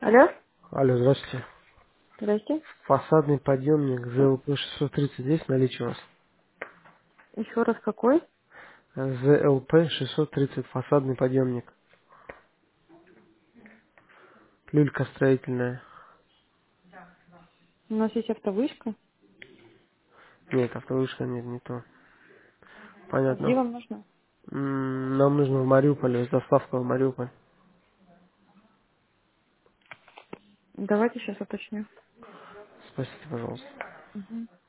Алло, Алло, здравствуйте. здрасте. Фасадный подъемник ЗЛП 630 здесь наличие у вас? Еще раз какой? ЗЛП 630 фасадный подъемник. Люлька строительная. У нас есть автовышка. Нет, автовышка нет, не то. А где Понятно. вам нужно? Нам нужно в Мариуполе, с доставкой в Мариуполь. Давайте сейчас уточню. Спасибо, пожалуйста. Мгм.